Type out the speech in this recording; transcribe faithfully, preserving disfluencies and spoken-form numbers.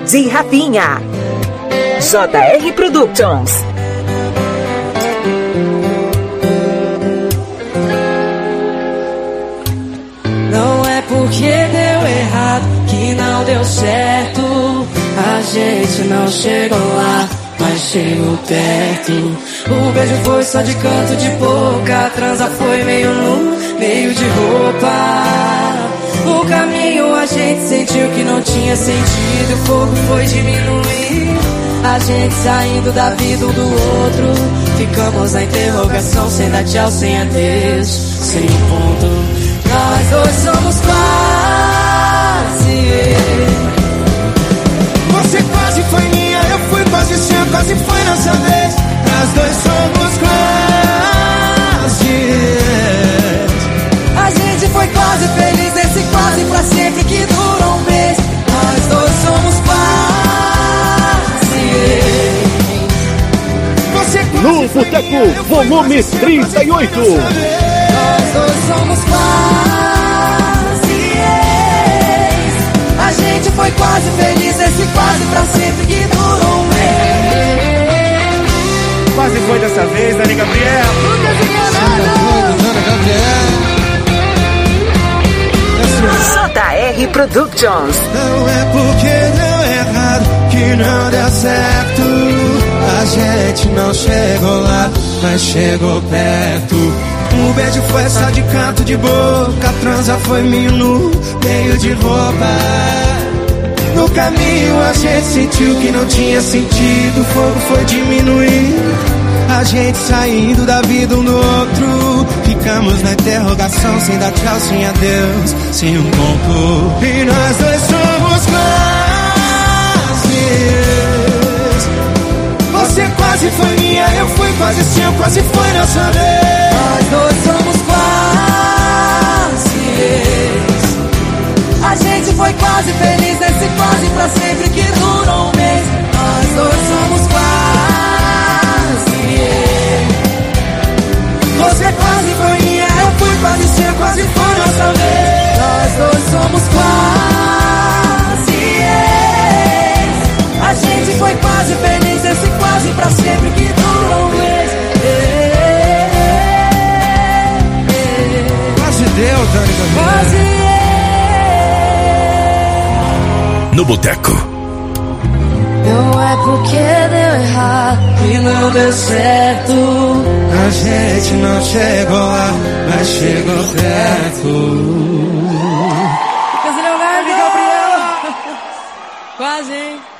de Rafinha. J R Productions. Não é porque deu errado que não deu certo. A gente não chegou lá, mas chegou perto. O beijo foi só de canto de boca, a transa foi meio nu, meio de roupa. O caminho a gente sentiu que não tinha sentido, o fogo foi diminuir. A gente saindo da vida um do outro, ficamos na interrogação, sem dar tchau, sem adeus, sem um ponto. Nós dois somos quase. Você quase foi minha, eu fui quase seu, quase foi nossa vez. Nós dois somos quase. A gente foi quase feliz nesse quase pra sempre que durou um mês. Nós dois somos quase. Você quase no Boteco, volume trinta e oito. Nós dois somos quase. A gente foi quase feliz nesse quase pra sempre que durou um mês. Quase foi dessa vez, Dani Gabriela. Lucas e Leonardo. J R Productions. Não é porque deu errado que não deu certo. A gente não chegou lá, mas chegou perto. O beijo foi só de canto de boca, a transa foi meio nu, meio de roupa. No caminho a gente sentiu que não tinha sentido, o fogo foi diminuir. A gente saindo da vida um do outro, ficamos na interrogação, sem dar tchau, sem adeus, sem um ponto. E nós dois somos quase. Você quase foi minha, eu fui quase seu, quase foi nossa vez. Nós dois somos quase. A gente foi quase feliz nesse quase pra sempre que durou um mês. Nós dois somos quase. Você quase foi minha, eu fui quase seu, quase foi nossa vez. Nós dois somos quase. A gente foi quase feliz nesse quase pra sempre que durou um mês. Quase deu, Dani Gabriela. Quase. No Boteco. Não é porque deu errado que não deu certo. A gente não chegou lá, mas chegou perto. Lucas e Leonardo. Gabriela. Quase, hein?